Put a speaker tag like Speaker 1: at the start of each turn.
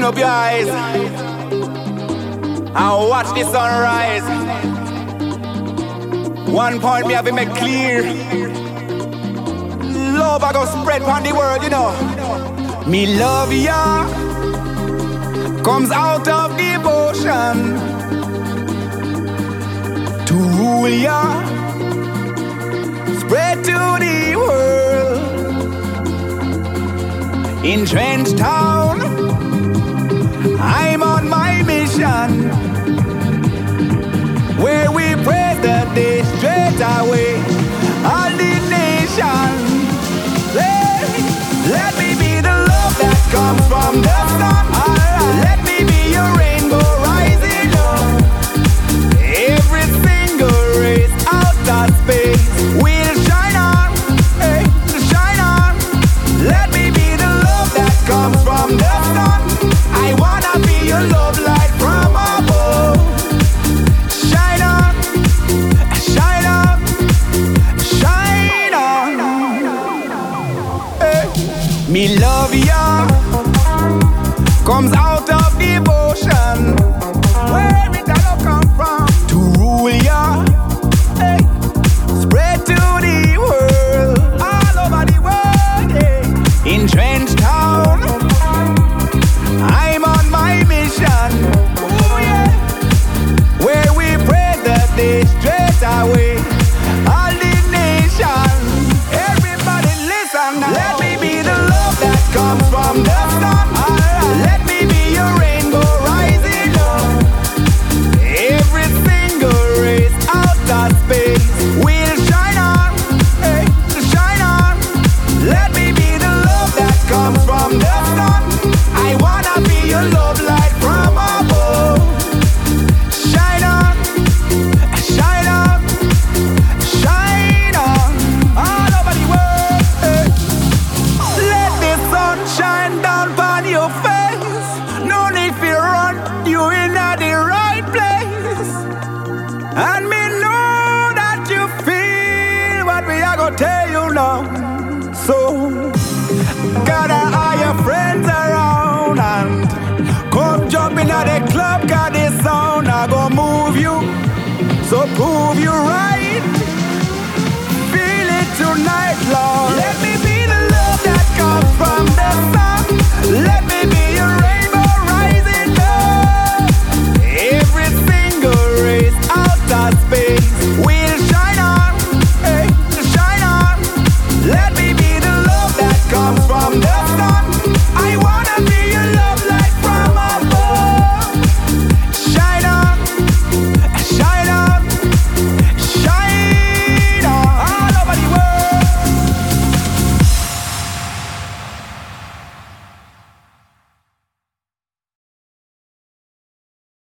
Speaker 1: Open up your eyes and watch the sunrise. One point me have to make clear. Love I go spread on the world, you know. Me love ya comes out of devotion to rule ya, spread to the world. In Trench Town, I'm on my mission, where we praise the day straight away. All the nation, let me be the love that comes from the sun. Let me be your rainbow rising up. Every single race out of space will shine on, hey, shine on. Let me be the love that comes from the sun. I wanna be your love light from above. Shine on, shine on, shine on. Hey. Me love ya comes out